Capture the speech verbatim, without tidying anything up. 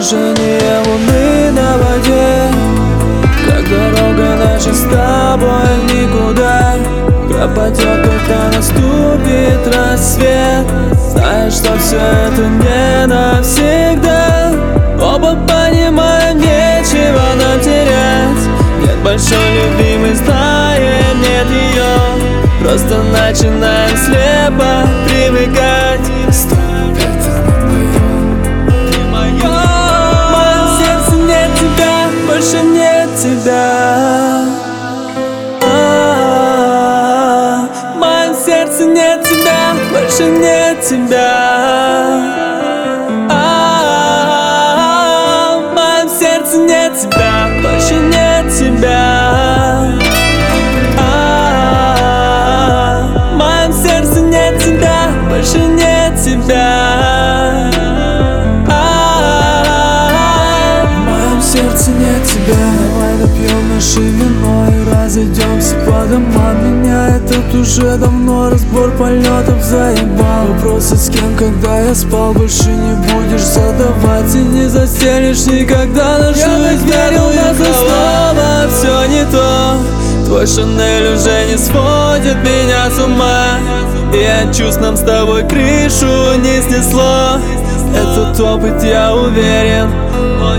отражение луны на воде, как дорога наша с тобой никуда пропадет, когда наступит рассвет. Знаешь, что все это не навсегда. Оба понимаем, нечего нам терять. Нет большой любимой, знаем, нет ее. Просто начинаем слепо привыкать. Стой, это не мое. В моем сердце нет тебя, больше нет тебя. В моем сердце нет тебя, больше нет тебя. В моем сердце нет тебя, больше нет тебя. В моем сердце нет тебя, больше нет тебя. В моем сердце нет тебя. Давай допьем наше вино и разойдемся по домам. Меня этот уже давно разбор полетов заебал. Вопросы с кем, когда я спал, больше не будешь задавать. И не застелишь никогда нашу измену. Я снова все не то. Твой Шанель уже не сводит меня с ума. И от чувств нам с тобой крышу не снесло. Этот опыт, я уверен,